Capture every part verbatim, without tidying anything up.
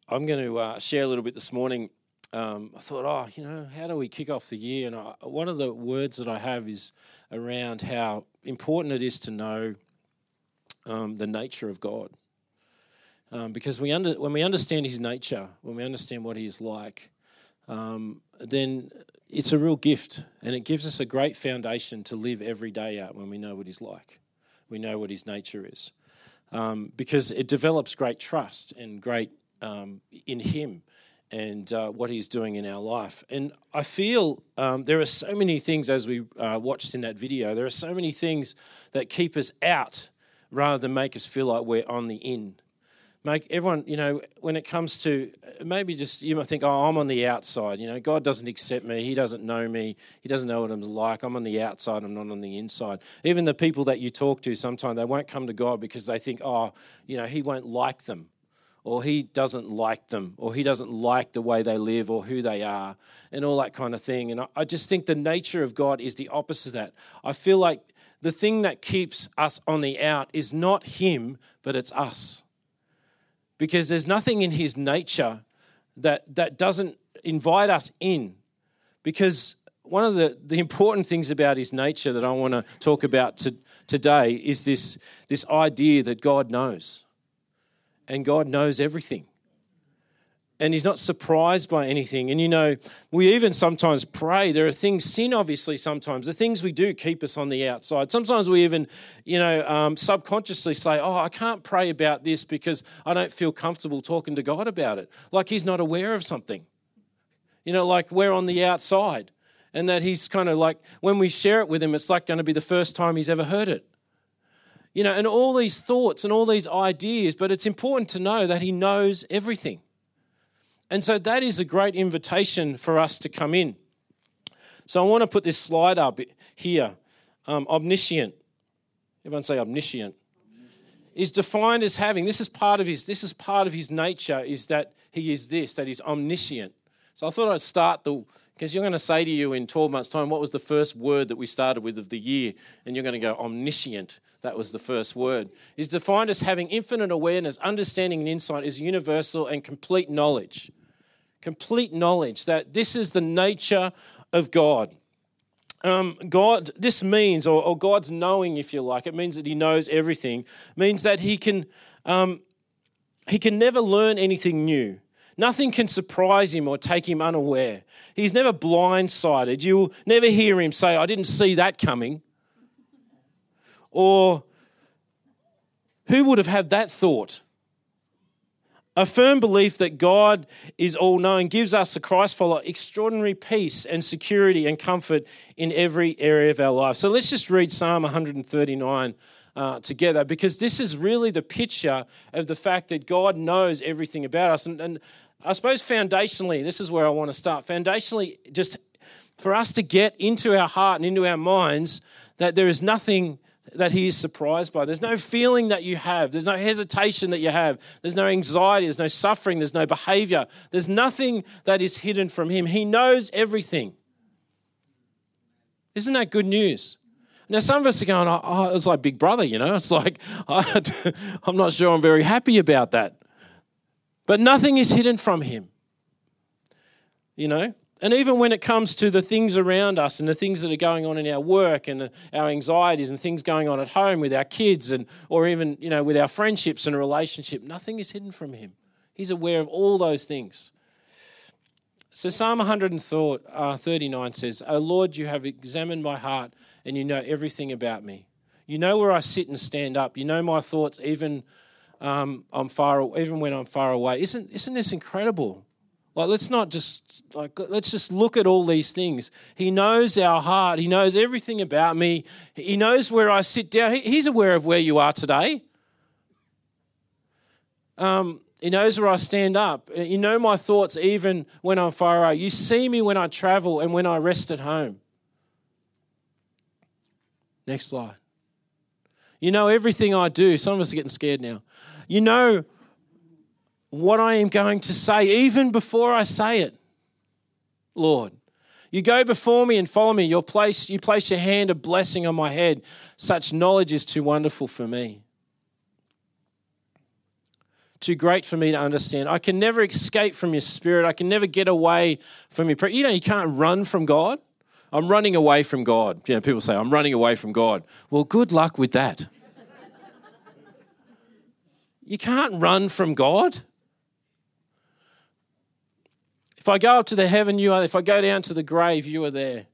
I'm going to uh, share a little bit this morning. Um, I thought, oh, you know, how do we kick off the year? And I, one of the words that I have is around how important it is to know um, the nature of God. Um, because we under, when we understand his nature, when we understand what he is like, um, then it's a real gift. And it gives us a great foundation to live every day out when we know what he's like. We know what his nature is. Um, because it develops great trust and great um, in him and uh, what he's doing in our life. And I feel um, there are so many things, as we uh, watched in that video, there are so many things that keep us out rather than make us feel like we're on the in. Make everyone, you know, when it comes to maybe just, you might think, oh, I'm on the outside. You know, God doesn't accept me. He doesn't know me. He doesn't know what I'm like. I'm on the outside. I'm not on the inside. Even the people that you talk to, sometimes they won't come to God because they think, oh, you know, he won't like them, or he doesn't like them, or he doesn't like the way they live or who they are, and all that kind of thing. And I, I just think the nature of God is the opposite of that. I feel like the thing that keeps us on the out is not him, but it's us. Because there's nothing in his nature that that doesn't invite us in. Because one of the, the important things about his nature that I want to talk about to, today is this, this idea that God knows. And God knows everything. And he's not surprised by anything. And, you know, we even sometimes pray. There are things, sin obviously sometimes, the things we do keep us on the outside. Sometimes we even, you know, um, subconsciously say, oh, I can't pray about this because I don't feel comfortable talking to God about it. Like he's not aware of something. You know, like we're on the outside. And that he's kind of like, when we share it with him, it's like going to be the first time he's ever heard it. You know, and all these thoughts and all these ideas, but it's important to know that he knows everything. And so that is a great invitation for us to come in. So I want to put this slide up here. Um, omniscient. Everyone say omniscient. Is defined as having, this is part of his, this is part of his nature, is that he is this, that he's omniscient. So I thought I'd start the, because you're going to say to you in twelve months' time, what was the first word that we started with of the year? And you're going to go, omniscient. That was the first word. Is defined as having infinite awareness, understanding and insight, is universal and complete knowledge. Complete knowledge that this is the nature of God. Um, God, this means, or, or God's knowing, if you like, it means that he knows everything, means that he can, um, he can never learn anything new. Nothing can surprise him or take him unaware. He's never blindsided. You'll never hear him say, I didn't see that coming. Or who would have had that thought? A firm belief that God is all-knowing gives us, a Christ follower, extraordinary peace and security and comfort in every area of our life. So let's just read Psalm one thirty-nine uh, together, because this is really the picture of the fact that God knows everything about us. And, and I suppose foundationally, this is where I want to start. Foundationally, just for us to get into our heart and into our minds that there is nothing that he is surprised by. There's no feeling that you have. There's no hesitation that you have. There's no anxiety. There's no suffering. There's no behavior. There's nothing that is hidden from him. He knows everything. Isn't that good news? Now, some of us are going, oh, it's like Big Brother, you know. It's like, I'm not sure I'm very happy about that. But nothing is hidden from him, you know. And even when it comes to the things around us and the things that are going on in our work and our anxieties and things going on at home with our kids and or even, you know, with our friendships and a relationship, nothing is hidden from him. He's aware of all those things. So Psalm one thirty-nine says, O Lord, you have examined my heart and you know everything about me. You know where I sit and stand up. You know my thoughts even um, I'm far, even when I'm far away. Isn't isn't this incredible? Like, let's not just, like, let's just look at all these things. He knows our heart. He knows everything about me. He knows where I sit down. He, he's aware of where you are today. Um, he knows where I stand up. You know my thoughts even when I'm far away. You see me when I travel and when I rest at home. Next slide. You know everything I do. Some of us are getting scared now. You know what I am going to say, even before I say it, Lord. You go before me and follow me. Your place, you place your hand of blessing on my head. Such knowledge is too wonderful for me. too great for me to understand. I can never escape from your spirit. I can never get away from your prayer. You know, you can't run from God. I'm running away from God. You know, people say, I'm running away from God. Well, good luck with that. You can't run from God. If I go up to the heaven, you are there. If I go down to the grave, you are there.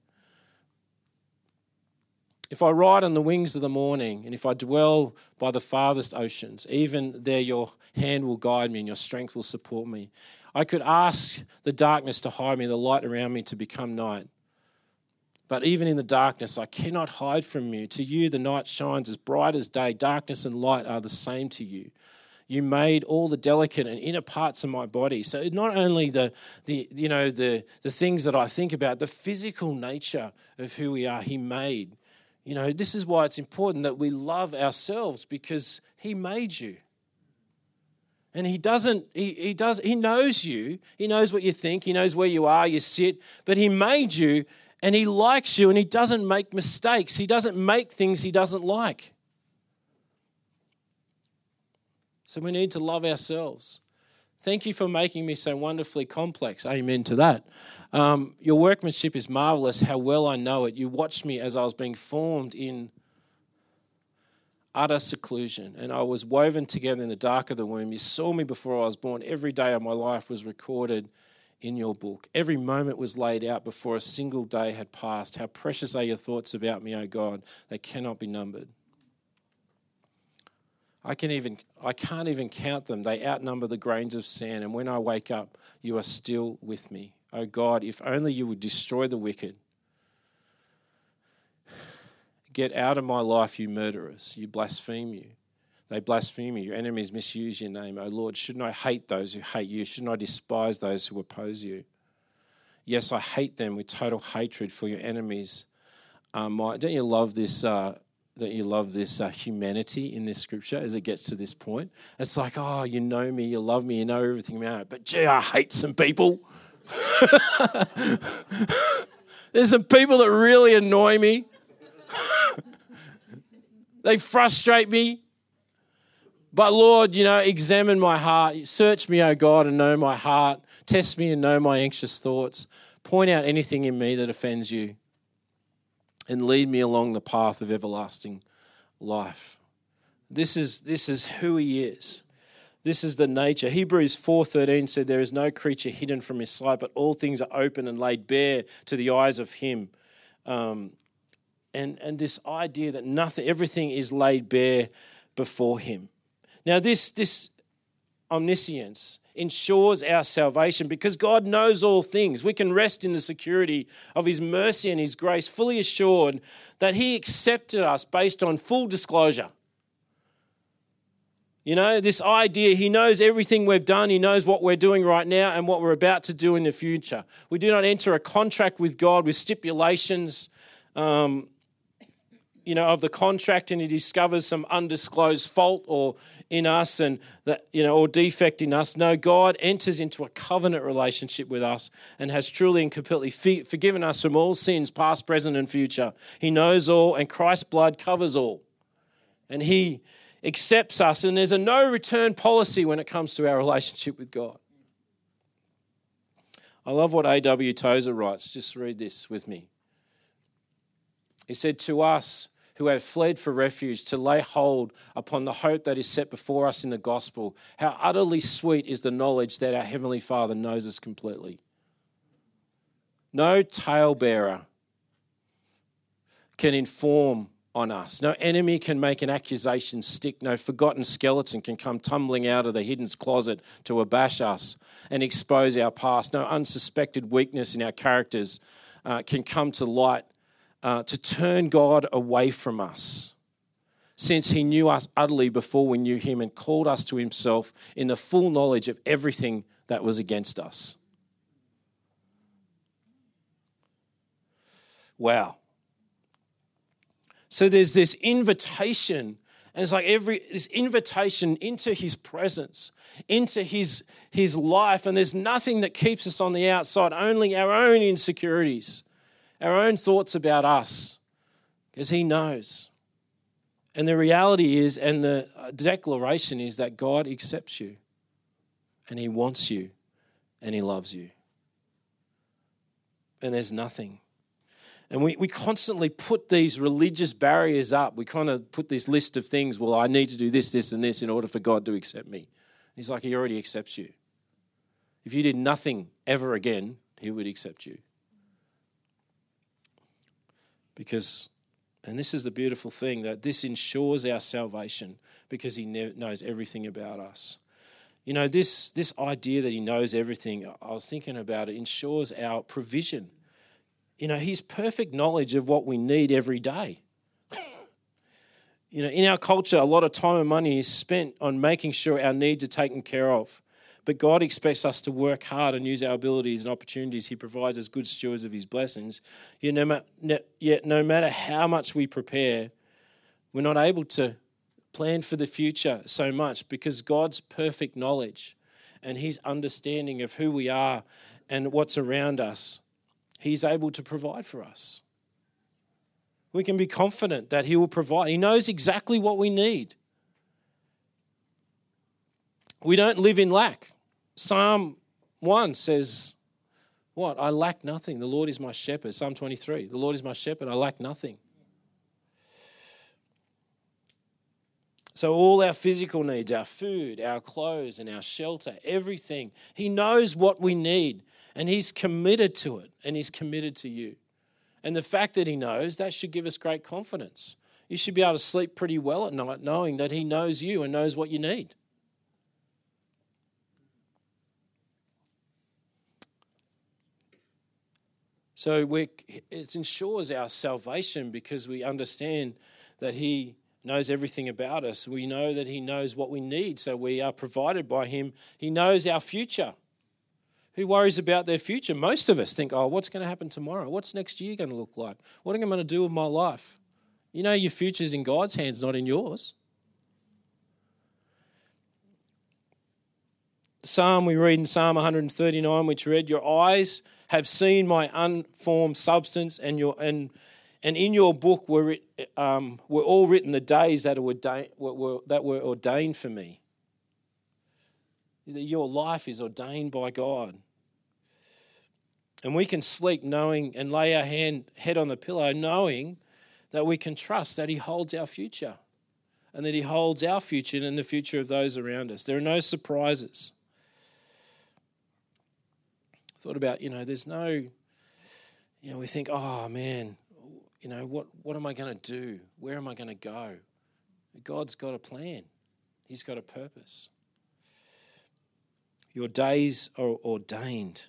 If I ride on the wings of the morning, and if I dwell by the farthest oceans, even there your hand will guide me and your strength will support me. I could ask the darkness to hide me, the light around me to become night. But even in the darkness, I cannot hide from you. To you, the night shines as bright as day. Darkness and light are the same to you. You made all the delicate and inner parts of my body. So not only the, the you know, the, the things that I think about, the physical nature of who we are, he made. You know, this is why it's important that we love ourselves, because he made you. And he doesn't, he, he does, he knows you. He knows what you think. He knows where you are, you sit. But he made you and he likes you and he doesn't make mistakes. He doesn't make things he doesn't like. So we need to love ourselves. Thank you for making me so wonderfully complex. Amen to that. Um, your workmanship is marvelous, how well I know it. You watched me as I was being formed in utter seclusion, and I was woven together in the dark of the womb. You saw me before I was born. Every day of my life was recorded in your book. Every moment was laid out before a single day had passed. How precious are your thoughts about me, O God. They cannot be numbered. I can even I can't even count them. They outnumber the grains of sand. And when I wake up, you are still with me. Oh God, if only you would destroy the wicked. Get out of my life, you murderers. You blaspheme you. They blaspheme you. Your enemies misuse your name. Oh Lord, shouldn't I hate those who hate you? Shouldn't I despise those who oppose you? Yes, I hate them with total hatred, for your enemies are mine. Don't you love this? Uh, Don't you love this uh, humanity in this scripture as it gets to this point? It's like, oh, you know me, you love me, you know everything about it. But gee, I hate some people. There's some people that really annoy me. They frustrate me. But Lord, you know, examine my heart. Search me, O God, and know my heart. Test me and know my anxious thoughts. Point out anything in me that offends you, and lead me along the path of everlasting life. This is, this is who he is. This is the nature. Hebrews four thirteen said, there is no creature hidden from his sight, but all things are open and laid bare to the eyes of him. Um, and, and this idea that nothing, everything is laid bare before him. Now this, this omniscience ensures our salvation because God knows all things. We can rest in the security of his mercy and his grace, fully assured that he accepted us based on full disclosure. You know, this idea, he knows everything we've done. He knows what we're doing right now and what we're about to do in the future. We do not enter a contract with God with stipulations, um, you know, of the contract, and he discovers some undisclosed fault or in us and that, you know, or defect in us. No, God enters into a covenant relationship with us and has truly and completely fi- forgiven us from all sins, past, present, and future. He knows all, and Christ's blood covers all. And he accepts us, and there's a no return policy when it comes to our relationship with God. I love what A W Tozer writes. Just read this with me. He said, to us who have fled for refuge, to lay hold upon the hope that is set before us in the gospel, how utterly sweet is the knowledge that our Heavenly Father knows us completely. No talebearer can inform on us. No enemy can make an accusation stick. No forgotten skeleton can come tumbling out of the hidden closet to abash us and expose our past. No unsuspected weakness in our characters uh, can come to light uh, to turn God away from us, since he knew us utterly before we knew him and called us to himself in the full knowledge of everything that was against us. Wow. So there's this invitation, and it's like every this invitation into his presence, into his, his life, and there's nothing that keeps us on the outside, only our own insecurities, our own thoughts about us, because he knows. And the reality is, and the declaration is, that God accepts you. and he wants you, and he loves you. And there's nothing. And we, we constantly put these religious barriers up. We kind of put this list of things, well, I need to do this, this, and this in order for God to accept me. He's like, he already accepts you. If you did nothing ever again, he would accept you. Because, and this is the beautiful thing, that this ensures our salvation because he ne- knows everything about us. You know, this, this idea that he knows everything, I was thinking about it, ensures our provision. You know, his perfect knowledge of what we need every day. You know, in our culture, a lot of time and money is spent on making sure our needs are taken care of. But God expects us to work hard and use our abilities and opportunities he provides as good stewards of his blessings. Yet no, ma- yet no matter how much we prepare, we're not able to plan for the future so much because God's perfect knowledge and his understanding of who we are and what's around us, he's able to provide for us. We can be confident that he will provide. He knows exactly what we need. We don't live in lack. Psalm one says, what? I lack nothing. The Lord is my shepherd. Psalm twenty-three, the Lord is my shepherd. I lack nothing. So all our physical needs, our food, our clothes, and our shelter, everything, he knows what we need, and he's committed to it, and he's committed to you. And the fact that he knows, that should give us great confidence. You should be able to sleep pretty well at night knowing that he knows you and knows what you need. So we, it ensures our salvation because we understand that he knows everything about us. We know that he knows what we need, so we are provided by him. He knows our future. Who worries about their future? Most of us think, oh, what's going to happen tomorrow? What's next year going to look like? What am I going to do with my life? You know your future's in God's hands, not in yours. Psalm, we read in Psalm one thirty-nine, which read, your eyes have seen my unformed substance, and your and and in your book were um, were all written the days that were, ordained, were, were that were ordained for me. Your life is ordained by God. And we can sleep knowing and lay our hand head on the pillow knowing that we can trust that he holds our future and that he holds our future and the future of those around us. There are no surprises. I thought about, you know, there's no, you know, we think, oh man, you know, what, what am I going to do? Where am I going to go? God's got a plan. He's got a purpose. Your days are ordained.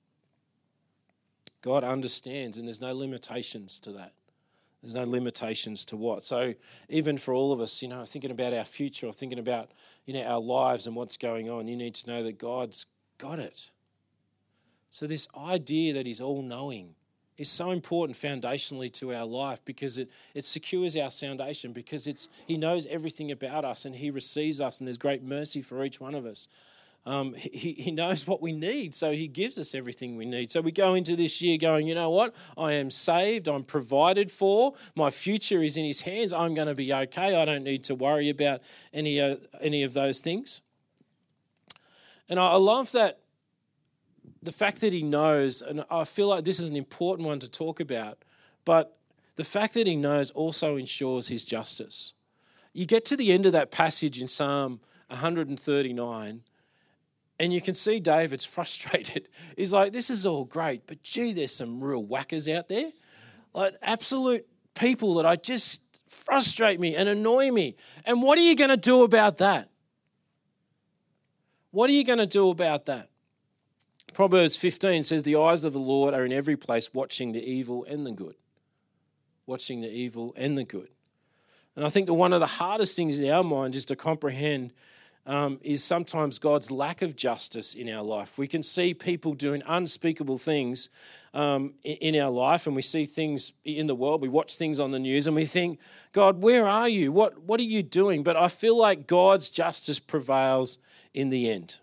God understands, and there's no limitations to that. There's no limitations to what. So even for all of us, you know, thinking about our future or thinking about, you know, our lives and what's going on, you need to know that God's got it. So this idea that he's all-knowing is so important foundationally to our life because it, it secures our foundation, because it's he knows everything about us and he receives us, and there's great mercy for each one of us. Um, he, he knows what we need, so he gives us everything we need. So we go into this year going, you know what? I am saved. I'm provided for. My future is in his hands. I'm going to be okay. I don't need to worry about any, uh, any of those things. And I, I love that, the fact that he knows, and I feel like this is an important one to talk about, but the fact that he knows also ensures his justice. You get to the end of that passage in Psalm one thirty-nine, and you can see David's frustrated. He's like, this is all great, but gee, there's some real whackers out there. Like absolute people that I just frustrate me and annoy me. And what are you going to do about that? What are you going to do about that? Proverbs fifteen says, the eyes of the Lord are in every place, watching the evil and the good. Watching the evil and the good. And I think that one of the hardest things in our mind is to comprehend Um, is sometimes God's lack of justice in our life. We can see people doing unspeakable things um, in, in our life, and we see things in the world. We watch things on the news and we think, God, where are you? What, what are you doing? But I feel like God's justice prevails in the end.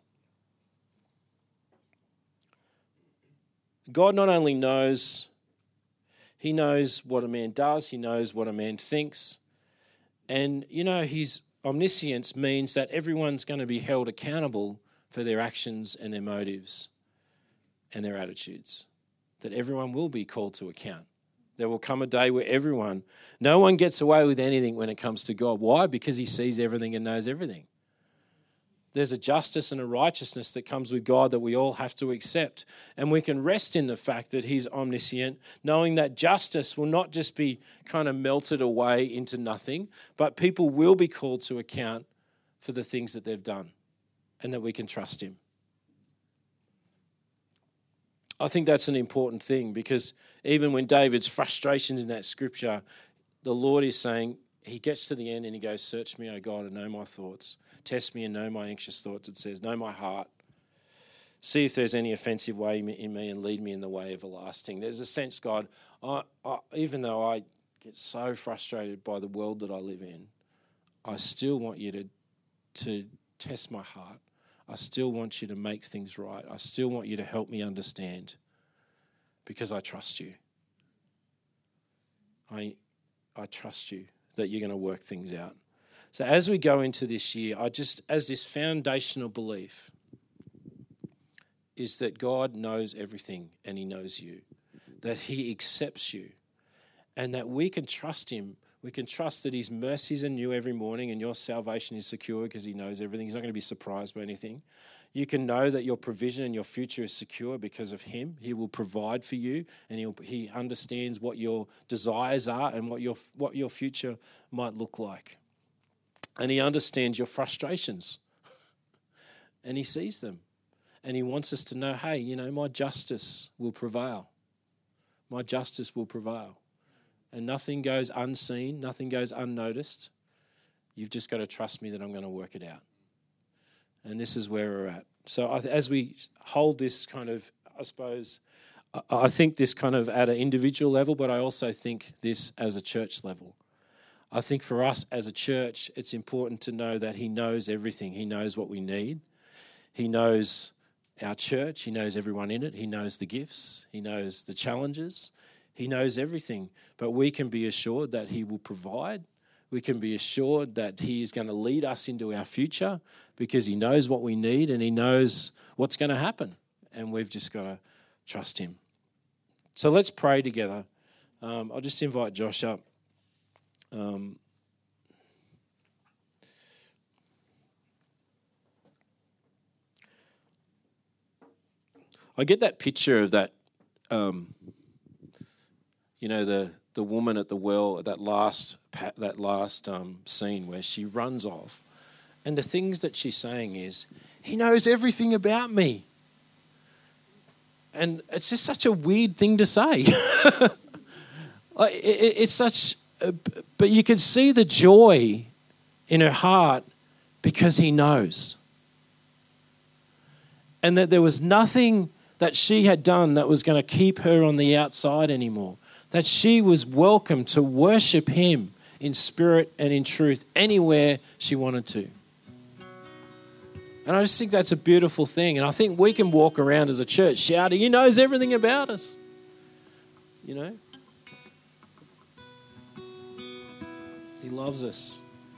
God not only knows, he knows what a man does, he knows what a man thinks, and, you know, his omniscience means that everyone's going to be held accountable for their actions and their motives and their attitudes. That everyone will be called to account. There will come a day where everyone, no one gets away with anything when it comes to God. Why? Because he sees everything and knows everything. There's a justice and a righteousness that comes with God that we all have to accept. And we can rest in the fact that he's omniscient, knowing that justice will not just be kind of melted away into nothing, but people will be called to account for the things that they've done, and that we can trust him. I think that's an important thing, because even when David's frustrations in that scripture, the Lord is saying, he gets to the end and he goes, search me, O God, and know my thoughts. Test me and know my anxious thoughts, it says. Know my heart. See if there's any offensive way in me and lead me in the way everlasting. There's a sense, God, I, I, even though I get so frustrated by the world that I live in, I still want you to, to test my heart. I still want you to make things right. I still want you to help me understand, because I trust you. I, I trust you that you're going to work things out. So as we go into this year, I just, as this foundational belief, is that God knows everything and he knows you, that he accepts you, and that we can trust him. We can trust that his mercies are new every morning and your salvation is secure because he knows everything. He's not going to be surprised by anything. You can know that your provision and your future is secure because of him. He will provide for you, and he'll, he understands what your desires are and what your what your future might look like. And he understands your frustrations, and he sees them. And he wants us to know, hey, you know, my justice will prevail. My justice will prevail. And nothing goes unseen, nothing goes unnoticed. You've just got to trust me that I'm going to work it out. And this is where we're at. So as we hold this kind of, I suppose, I think this kind of at an individual level, but I also think this as a church level. I think for us as a church, it's important to know that he knows everything. He knows what we need. He knows our church. He knows everyone in it. He knows the gifts. He knows the challenges. He knows everything. But we can be assured that he will provide. We can be assured that he is going to lead us into our future, because he knows what we need and he knows what's going to happen. And we've just got to trust him. So let's pray together. Um, I'll just invite Josh up. Um, I get that picture of that, um, you know, the the woman at the well at that last that last um, scene where she runs off, and the things that she's saying is, he knows everything about me. And it's just such a weird thing to say. It's such, but you can see the joy in her heart because he knows. And that there was nothing that she had done that was going to keep her on the outside anymore. That she was welcome to worship him in spirit and in truth anywhere she wanted to. And I just think that's a beautiful thing. And I think we can walk around as a church shouting, he knows everything about us. You know? He loves us.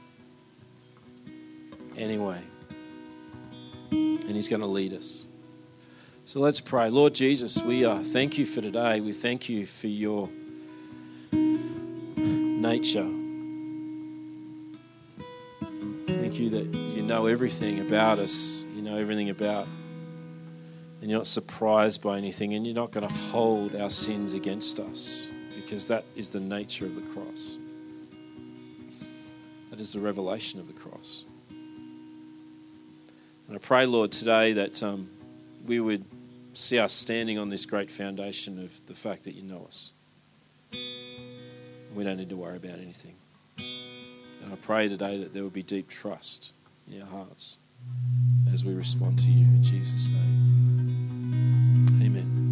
Anyway. And he's going to lead us. So let's pray. Lord Jesus, we uh, thank you for today. We thank you for your nature. Thank you that you know everything about us. You know everything about, and you're not surprised by anything, and you're not going to hold our sins against us, because that is the nature of the cross. That is the revelation of the cross. And I pray, Lord, today that um, we would see us standing on this great foundation of the fact that you know us. We don't need to worry about anything. And I pray today that there will be deep trust in our hearts as we respond to you in Jesus' name. Amen.